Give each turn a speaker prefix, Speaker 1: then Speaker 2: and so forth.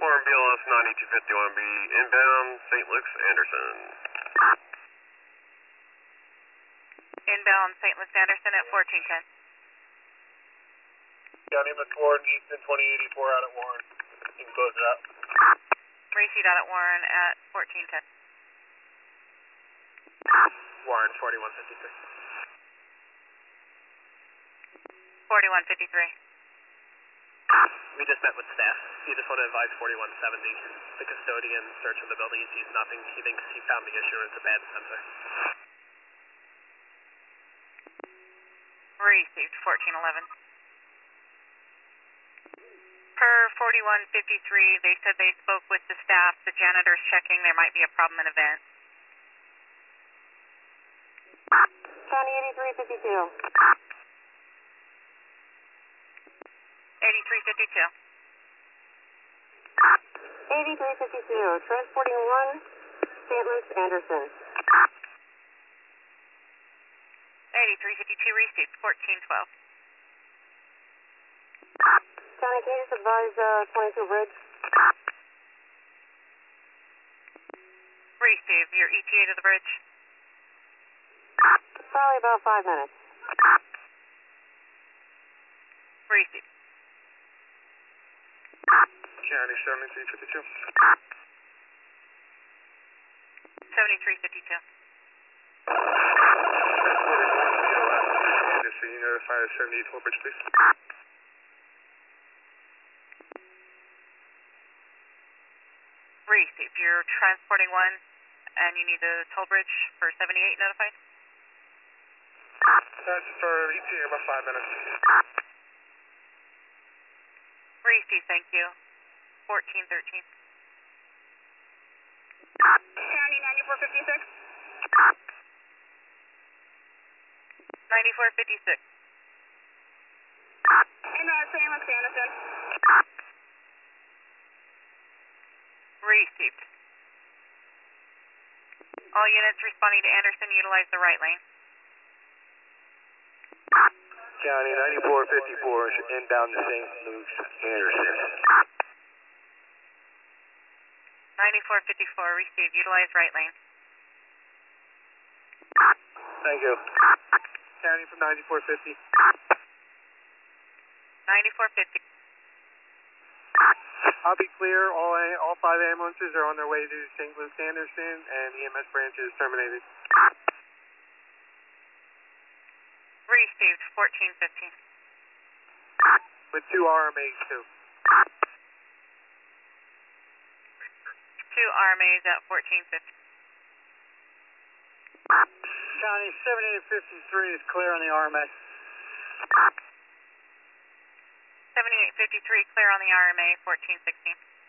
Speaker 1: Warren BLS 9251B inbound St. Luke's Anderson.
Speaker 2: Inbound St. Luke's Anderson at 1410.
Speaker 3: County Miss Warren, Easton 2084 out at Warren. You can close it out.
Speaker 2: Receipt out at Warren at 1410.
Speaker 3: Warren 4153.
Speaker 2: 4153.
Speaker 4: We just met with staff. He just want to advise 4170. The custodian searching the building, he sees nothing. He thinks he found the issue. It's a bad sensor.
Speaker 2: Received 1411. Per 4153, they said they spoke with the staff. The janitor's checking. There might be a problem in event.
Speaker 5: County 8352.
Speaker 2: 8352.
Speaker 5: 8352, transporting 1, St. Luke's Anderson.
Speaker 2: 8352 received 1412.
Speaker 5: County, can you just advise 22 Bridge?
Speaker 2: Received. Your ETA to the bridge?
Speaker 5: Probably about 5 minutes.
Speaker 2: Received.
Speaker 3: County 7352.
Speaker 2: 7352.
Speaker 3: Anderson, you notify us 78 Bridge, please.
Speaker 2: Received. You're transporting 1 and you need the toll bridge for 78 notified?
Speaker 3: That's for ETA about 5 minutes.
Speaker 2: Received, thank you. 1413.
Speaker 5: County 9456.
Speaker 2: 9456.
Speaker 5: Inbound St. Luke's Anderson.
Speaker 2: Received. All units responding to Anderson, utilize the right lane.
Speaker 3: County 9454, inbound to St. Luke's Anderson.
Speaker 2: 9454, received, utilize right lane.
Speaker 3: Thank you. County from 9450.
Speaker 2: 9450.
Speaker 3: I'll be clear, all 5 ambulances are on their way to St. Luke's Anderson, and EMS branch is terminated.
Speaker 2: Received, 1415.
Speaker 3: With 2 RMAs, too.
Speaker 2: 2 RMAs at 1450.
Speaker 3: County 7853 is clear on the RMA.
Speaker 2: 7853, clear on the RMA, 1416.